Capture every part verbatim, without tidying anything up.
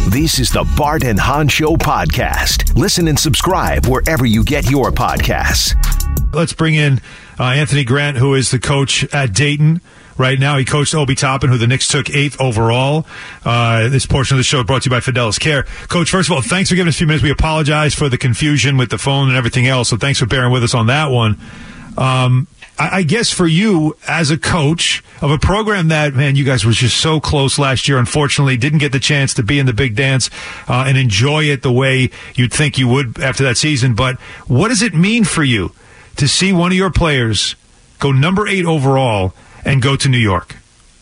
This is the Bart and Hahn Show podcast. Listen and subscribe wherever you get your podcasts. Let's bring in uh, Anthony Grant, who is the coach at Dayton right now. He coached Obi Toppin, who the Knicks took eighth overall. Uh, this portion of the show brought to you by Fidelis Care. Coach, first of all, thanks for giving us a few minutes. We apologize for the confusion with the phone and everything else, so thanks for bearing with us on that one. Um, I, I guess for you, as a coach of a program that, man, you guys was just so close last year, unfortunately, didn't get the chance to be in the big dance uh, and enjoy it the way you'd think you would after that season. But what does it mean for you to see one of your players go number eight overall and go to New York?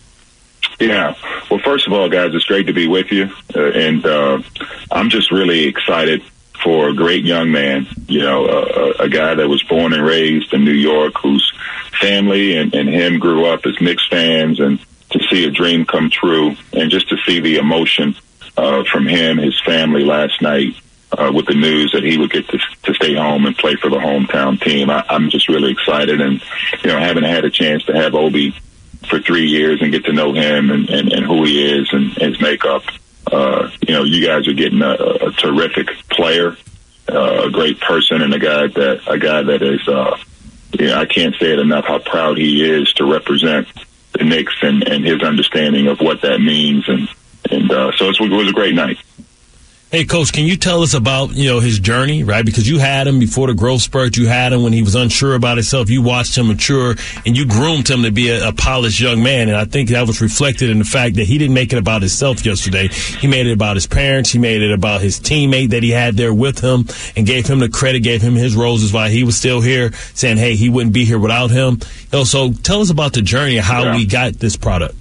Yeah. Well, first of all, guys, it's great to be with you. Uh, and uh, I'm just really excited for a great young man, you know, uh, a guy that was born and raised in New York, whose family and, and him grew up as Knicks fans, and to see a dream come true, and just to see the emotion uh, from him, his family last night uh, with the news that he would get to, to stay home and play for the hometown team. I, I'm just really excited. And, you know, having had a chance to have Obi for three years and get to know him and, and, and who he is and his makeup, Uh, you know, you guys are getting a, a terrific player, uh, a great person, and a guy that a guy that is, uh, you know, I can't say it enough how proud he is to represent the Knicks and, and his understanding of what that means. And, and uh, so it's, it was a great night. Hey, Coach, can you tell us about, you know, his journey, right? Because you had him before the growth spurt. You had him when he was unsure about himself. You watched him mature, and you groomed him to be a, a polished young man. And I think that was reflected in the fact that he didn't make it about himself yesterday. He made it about his parents. He made it about his teammate that he had there with him, and gave him the credit, gave him his roses while he was still here, saying, hey, he wouldn't be here without him. You know, so tell us about the journey of how yeah. we got this product.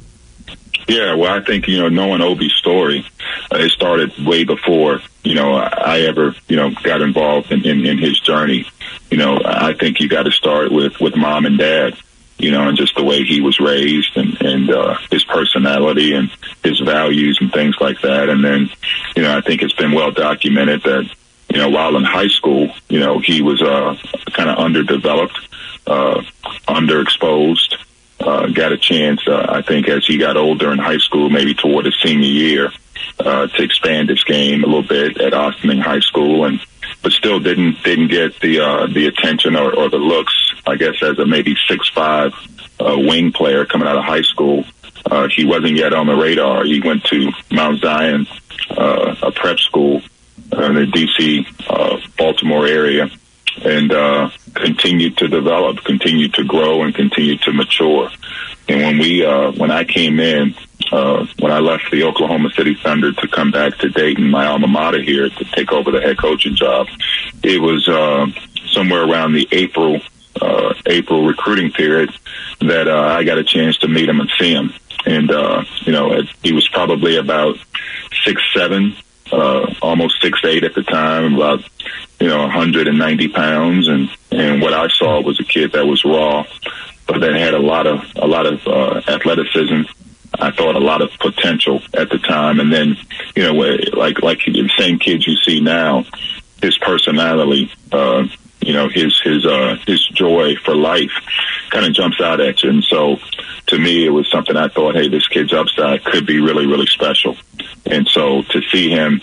Yeah, well, I think, you know, knowing Obi's story, uh, it started way before, you know, I ever, you know, got involved in, in, in his journey. You know, I think you got to start with, with mom and dad, you know, and just the way he was raised, and, and uh, his personality and his values and things like that. And then, you know, I think it's been well documented that, you know, while in high school, you know, he was uh, kind of underdeveloped, uh, underexposed. Uh, got a chance, uh, I think, as he got older in high school, maybe toward his senior year, uh, to expand his game a little bit at Ossining High School, and but still didn't didn't get the uh, the attention or, or the looks, I guess, as a maybe six five uh, wing player coming out of high school. Uh, he wasn't yet on the radar. He went to Mount Zion, uh, a prep school uh, in the D C, uh, Baltimore area, and uh, continued to develop, continued to grow, and continued to mature. And when we, uh, when I came in, uh, when I left the Oklahoma City Thunder to come back to Dayton, my alma mater here, to take over the head coaching job, it was uh, somewhere around the April, uh, April recruiting period that uh, I got a chance to meet him and see him. And uh, you know, he was probably about six seven, uh, almost six eight at the time, about, you know, one hundred ninety pounds. And, and what I saw was a kid that was raw, but that had a lot of, a lot of, uh, athleticism. I thought a lot of potential at the time. And then, you know, like, like the same kids you see now, his personality, uh, you know, his, his, uh, his joy for life kind of jumps out at you. And so to me, it was something I thought, hey, this kid's upside could be really, really special. And so to see him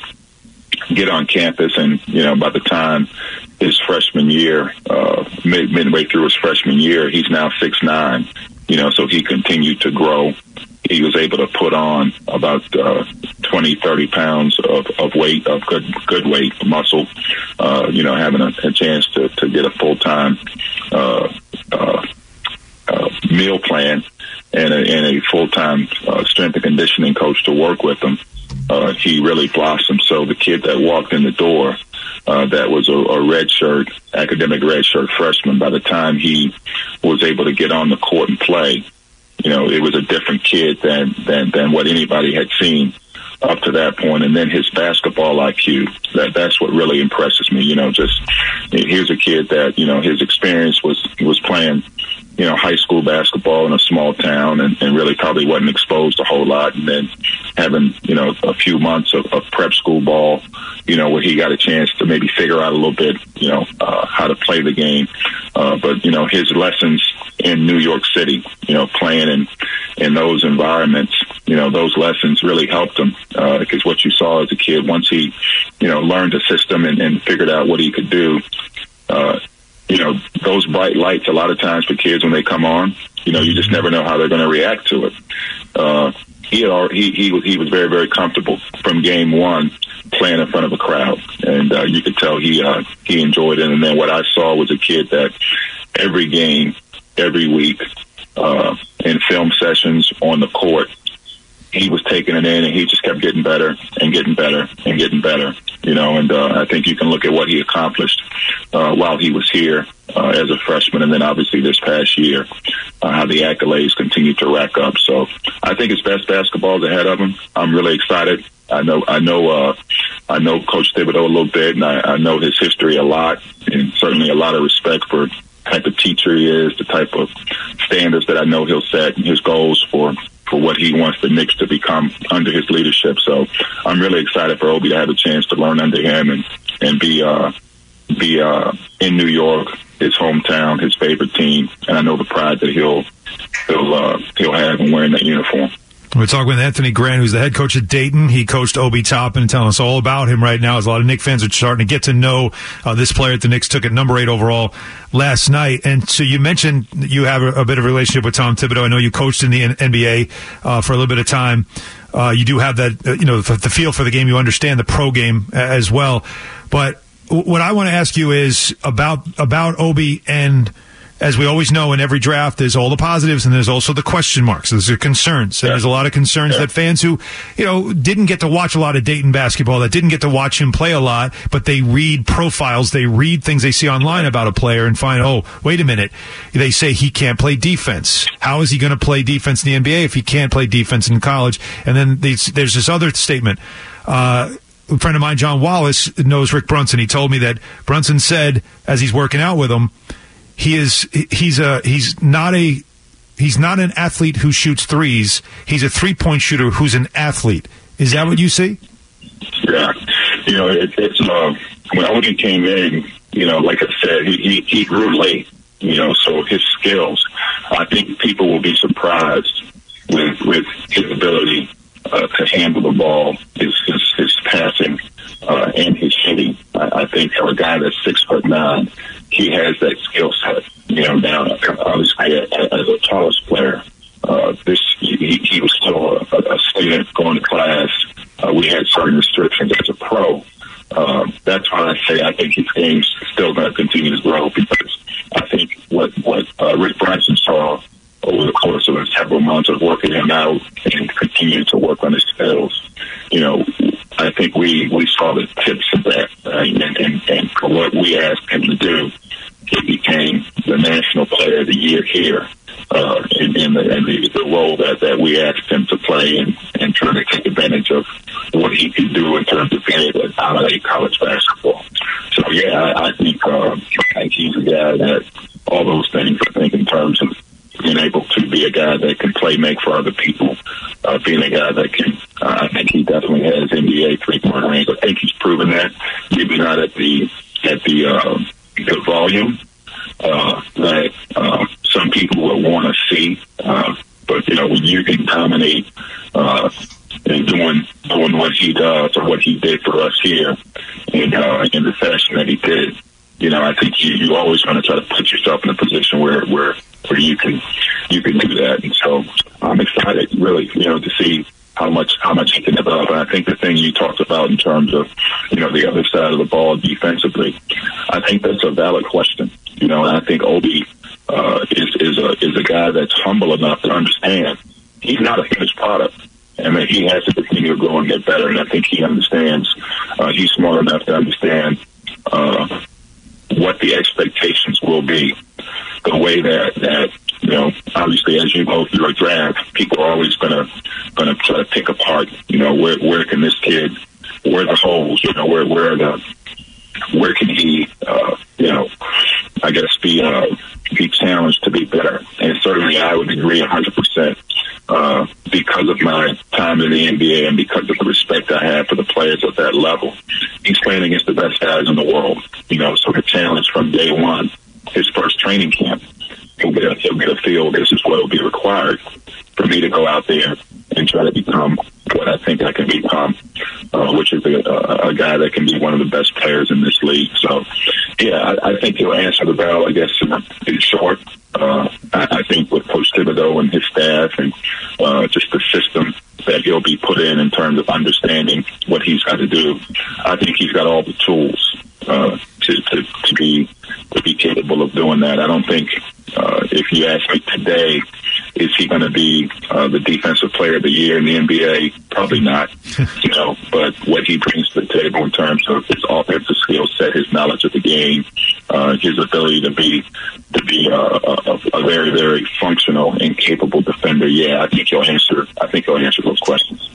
get on campus, and, you know, by the time his freshman year, uh, mid, midway through his freshman year, he's now six nine, you know, so he continued to grow. He was able to put on about uh, twenty, thirty pounds of, of weight, of good good weight, muscle, uh, you know, having a, a chance to, to get a full-time uh, uh, uh, meal plan and a, and a full-time uh, strength and conditioning coach to work with him. Uh, he really blossomed. So the kid that walked in the door, uh, that was a, a red shirt, academic red shirt freshman, by the time he was able to get on the court and play, you know, it was a different kid than, than, than what anybody had seen up to that point. And then his basketball I Q, that, that's what really impresses me. You know, just here's a kid that, you know, his experience was, was playing, you know, high school basketball in a small town, and, and really probably wasn't exposed a whole lot. And then having, you know, a few months of, of prep school ball, you know, where he got a chance to maybe figure out a little bit, you know, uh, how to play the game. Uh, but, you know, his lessons in New York City, you know, playing in, in those environments, you know, those lessons really helped him, uh, because what you saw as a kid, once he, you know, learned the system and, and figured out what he could do, uh, you know, those bright lights, a lot of times for kids when they come on, you know, you just never know how they're going to react to it. Uh, he, had already, he, he was, he was very, very comfortable from game one playing in front of a crowd. And, uh, you could tell he, uh, he enjoyed it. And then what I saw was a kid that every game, every week, uh, in film sessions on the court, he was taking it in and he just kept getting better and getting better and getting better, you know, and uh, I think you can look at what he accomplished uh, while he was here uh, as a freshman, and then obviously this past year, uh, how the accolades continue to rack up. So I think his best basketball is ahead of him. I'm really excited. I know, I know, uh, I know Coach Thibodeau a little bit, and I, I know his history a lot, and certainly a lot of respect for the type of teacher he is, the type of standards that I know he'll set, and his goals for for what he wants the Knicks to become under his leadership. So I'm really excited for Obi to have a chance to learn under him and, and be, uh, be, uh, in New York, his hometown, his favorite team. And I know the pride that he'll, he'll, uh, he'll have in wearing that uniform. We're talking with Anthony Grant, who's the head coach at Dayton. He coached Obi Toppin and telling us all about him right now, as a lot of Knicks fans are starting to get to know uh, this player that the Knicks took at number eight overall last night. And so you mentioned you have a, a bit of a relationship with Tom Thibodeau. I know you coached in the N B A uh, for a little bit of time. Uh, you do have that, uh, you know, the, the feel for the game. You understand the pro game uh, as well. But w- what I want to ask you is about about Obi, and as we always know, in every draft, there's all the positives and there's also the question marks. There's the concerns. And yeah. there's a lot of concerns yeah. that fans who, you know, didn't get to watch a lot of Dayton basketball, that didn't get to watch him play a lot, but they read profiles, they read things they see online about a player and find, oh, wait a minute. They say he can't play defense. How is he going to play defense in the N B A if he can't play defense in college? And then there's this other statement. Uh, a friend of mine, John Wallace, knows Rick Brunson. He told me that Brunson said, as he's working out with him, He is he's a he's not a he's not an athlete who shoots threes. He's a three point shooter who's an athlete. Is that what you see? Yeah, you know it, it's uh, when Obi came in, you know, like I said, he, he he grew late. You know, so his skills, I think people will be surprised with with his ability uh, to handle the ball, his his, his passing, uh, and his shooting. I, I think for a guy that's six foot nine, he has that skill set, you know, now, obviously, as a tallest player, uh, this, he, he was still a, a student going to class. Uh, we had certain restrictions as a pro. Um, that's why I say I think his game's still going to continue to grow, because I think what, what uh, Rick Brunson saw over the course of several months of working him out and continuing to work on his skills, you know, I think we, we saw the tips of that, uh, and, and, and for what we asked him to do, he became the National Player of the Year here, uh, in, in, the, in the, the role that, that we asked him to play, and, and trying to take advantage of what he could do in terms of being able to dominate college basketball. So, yeah, I, I think uh, I think he's a guy that all those things, I think, in terms of being able to be a guy that can play make for other people, uh, being a guy that can, uh, I think he definitely has N B A three-point range. I think he's proven that, maybe not at the at the, uh, the volume uh, that uh, some people will want to see. Uh, but, you know, when you can dominate uh, and doing, doing what he does or what he did for us here in, uh, in the fashion that he did, you know, I think you, you always want to try to put yourself in a position where, where, where you can, you can do that. And so I'm excited, really, you know, to see how much, how much he can develop. And I think the thing you talked about in terms of, you know, the other side of the ball defensively, I think that's a valid question. You know, and I think Obi, uh, is, is a, is a guy that's humble enough to understand he's not a finished product. I mean, he has to continue to grow and get better. And I think he understands, uh, he's smart enough to understand, uh, what the expectations will be. The way that, that, you know, obviously as you go through a draft, people are always going to, going to try to pick apart, you know, where, where can this kid, where are the holes, you know, where, where are the, where can he, uh, you know, I guess be, uh, be challenged to be better. And certainly I would agree one hundred percent, uh, because of my time in the N B A and because of the respect I have for the players at that level. He's playing against the best guys in the world, you know, so the challenge from day one, his first training camp, he'll get a, he'll get a feel this is what will be required for me to go out there and try to become what I think I can become, uh, which is a, a, a guy that can be one of the best players in this league. So, yeah, I, I think he'll answer the bell, I guess, in, in short. Uh, I, I think with Coach Thibodeau and his staff and uh, just the system that he'll be put in in terms of understanding what he's got to do, I think he's got all the tools uh, to, to, to be to be capable of doing that. I don't think, uh, if you ask me today, is he going to be uh, the defensive player of the year in the N B A? Probably not, you know. But what he brings to the table in terms of his offensive skill set, his knowledge of the game, uh, his ability to be to be uh, a, a very, very functional and capable defender. Yeah, I think he'll answer. I think he'll answer those questions.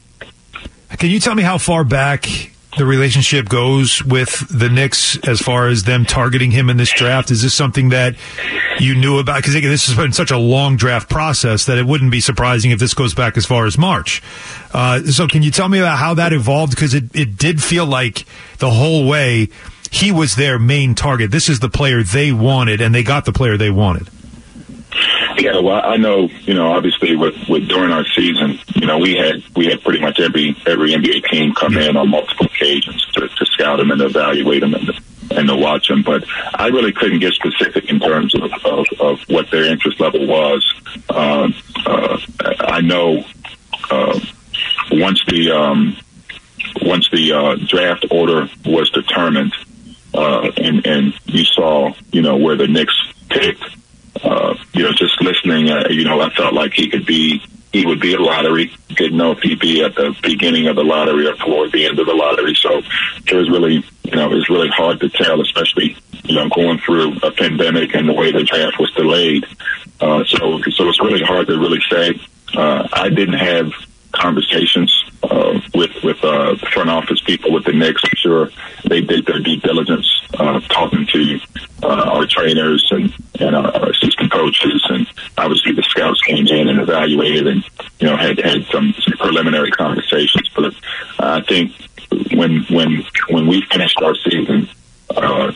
Can you tell me how far back the relationship goes with the Knicks as far as them targeting him in this draft? Is this something that you knew about? Because this has been such a long draft process that it wouldn't be surprising if this goes back as far as March. Uh, so can you tell me about how that evolved? Because it, it did feel like the whole way he was their main target. This is the player they wanted, and they got the player they wanted. Yeah, well, I know, you know, obviously with, with during our season, you know, we had we had pretty much every every N B A team come in on multiple occasions to, to scout him and evaluate him and to, and to watch him. But I really couldn't get specific in terms of, of, of what their interest level was. Uh, uh, I know uh, once the um, once the uh, draft order was determined, uh, and and you saw, you know, where the Knicks picked. Uh, you know, just listening, uh, you know, I felt like he could be, he would be a lottery. Didn't know if he'd be at the beginning of the lottery or toward the end of the lottery. So it was really, you know, it was really hard to tell, especially, you know, going through a pandemic and the way the draft was delayed. Uh, so, so it's really hard to really say. Uh, I didn't have conversations uh, with with uh, the front office people with the Knicks. I'm sure they did their due diligence, uh, talking to uh, our trainers and, and our, our assistant coaches, and obviously the scouts came in and evaluated and, you know, had had some, some preliminary conversations. But I think when when when we finished our season uh,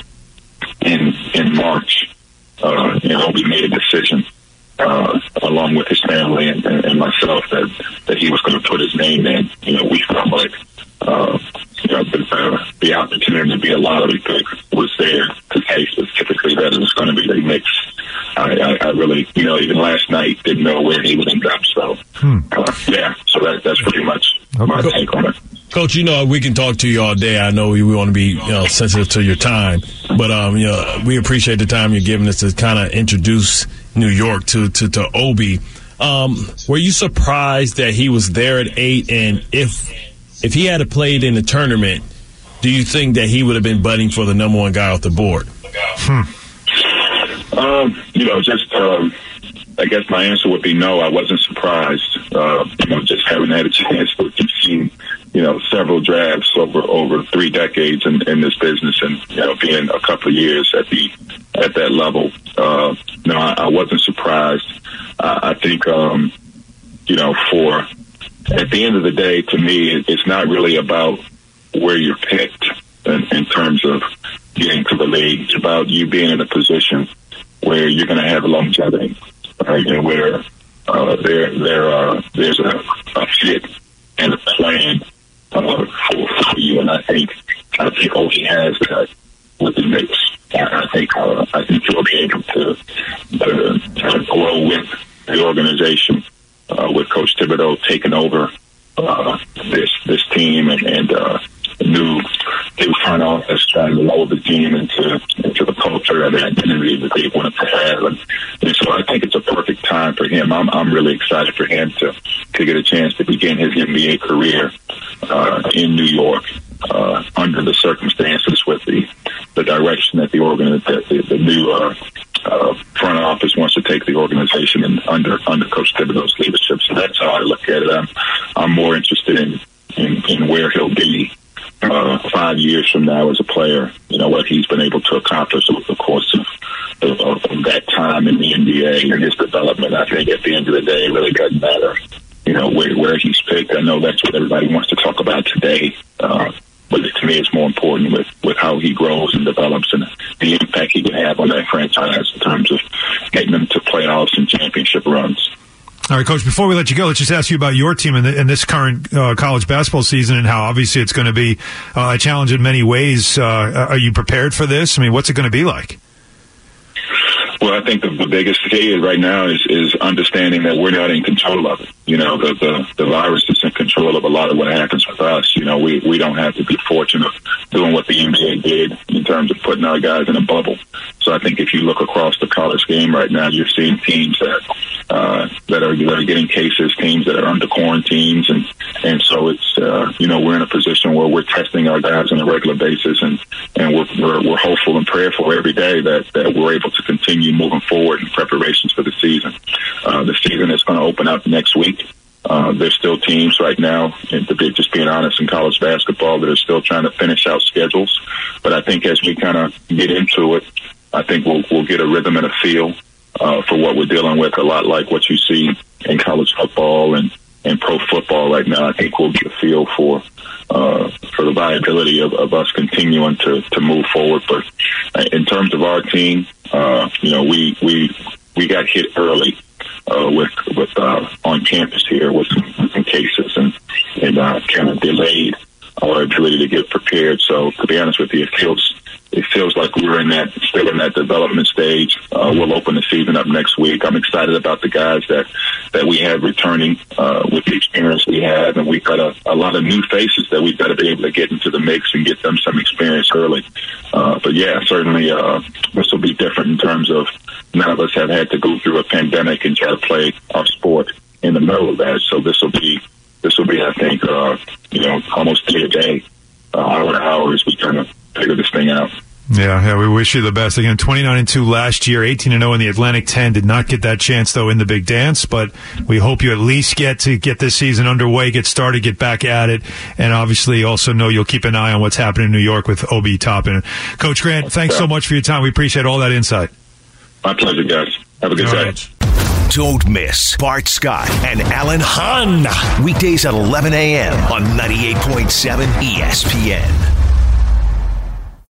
in in March, uh, you know, we made a decision. Uh, along with his family and, and, and myself, that, that he was going to put his name in. You know, we felt like, uh, you know, the, uh, the opportunity to be a lottery pick was there to say specifically that it was going to be the Knicks. I, I, I really, you know, even last night didn't know where he would end up. So, hmm. uh, yeah, so that, that's pretty much okay. my take on it. Coach, you know, we can talk to you all day. I know we want to be, you know, sensitive to your time, but, um, you know, we appreciate the time you're giving us to kind of introduce New York to, to, to Obi. Um, were you surprised that he was there at eight? And if, if he had played in the tournament, do you think that he would have been budding for the number one guy off the board? Hmm. Um, you know, just, um, I guess my answer would be no. I wasn't surprised. Uh, you know, just having had a chance to see, you know, several drafts over over three decades in, in this business, and you know, being a couple of years at the at that level. Uh, no, I, I wasn't surprised. Uh, I think, um, you know, for at the end of the day, to me, it, it's not really about where you're picked in, in terms of getting to the league. It's about you being in a position where you're going to have longevity. Right, and where uh, there there uh, there's a, a fit and a plan uh, for, for you, and I think I think Obi has that with the Knicks. I think uh, I think he'll be able to, to, to grow with the organization, uh, with Coach Thibodeau taking over uh, this this team and, and uh, new new front office, trying to mold the team into into the culture and the identity that they wanted to have, and, and so I think it's a perfect time for him. I'm I'm really excited for him to to get a chance to begin his N B A career uh, in New York uh, under the circumstances with the the direction that the organ that the, the new uh, uh, front office wants to take the organization and under under Coach Thibodeau's leadership. So that's how I look at it. I'm I'm more interested in in, in where he'll be Uh, five years from now as a player, you know, what he's been able to accomplish over the course of, of, of that time in the N B A and his development. I think at the end of the day, it really doesn't matter, you know, where, where he's picked. I know that's what everybody wants to talk about today, uh, but to me it's more important with, with how he grows and develops and the impact he can have on that franchise in terms of getting them to playoff All right, Coach, before we let you go, let's just ask you about your team in, the, in this current uh, college basketball season and how obviously it's going to be uh, a challenge in many ways. Uh, are you prepared for this? I mean, what's it going to be like? Well, I think the, the biggest key is right now is, is understanding that we're not in control of it. You know, the, the the virus is in control of a lot of what happens with us. You know, we, we don't have to be fortunate doing what the N B A did in terms of putting our guys in a bubble. So I think if you look across the college game right now, you're seeing teams that uh, that are that are getting cases, teams that are under quarantines, and and so it's uh, you know, we're in a position where we're testing our guys on a regular basis, and and we're we're, we're hopeful and prayerful every day that that we're able to continue moving forward in preparations for the season. Uh, the season is going to open up next week. Uh, there's still teams right now, and to be, just being honest, in college basketball that are still trying to finish out schedules. But I think as we kind of get into it, I think we'll, we'll get a rhythm and a feel uh, for what we're dealing with, a lot like what you see in college football and, and pro football right now. I think we'll get a feel for uh, for the viability of, of us continuing to, to move forward. But in terms of our team, uh, you know, we we we got hit early uh, with with uh, on campus here with some, some cases, and and uh, kind of delayed our ability to get prepared. So to be honest with you, it feels it feels like we're in that still in that development stage. Uh, we'll open the season up next week. I'm excited about the guys that that we have returning uh, with the experience we have, and we've got a, a lot of new faces that we've got to be able to get into the mix and get them some experience early. Uh, but yeah, certainly uh, this will be different in terms of none of us have had to go through a pandemic and try to play our sport in the middle of that. So this will be this will be, I think, uh, you know, almost day to day, uh, hour to hour as we kind of figure this thing out. Yeah, yeah, we wish you the best. Again, twenty-nine and two last year, eighteen and oh in the Atlantic ten. Did not get that chance, though, in the big dance, but we hope you at least get to get this season underway, get started, get back at it, and obviously also know you'll keep an eye on what's happening in New York with Obi Toppin. Coach Grant, thanks so much for your time. We appreciate all that insight. My pleasure, guys. Have a good day. Right. Don't miss Bart Scott and Alan Hahn. Weekdays at eleven a.m. on ninety-eight point seven E S P N.